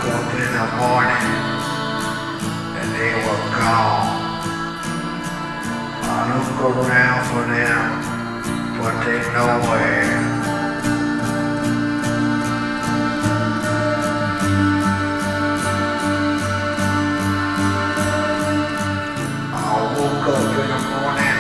up in the morning and they were gone. I look around for them, but they nowhere.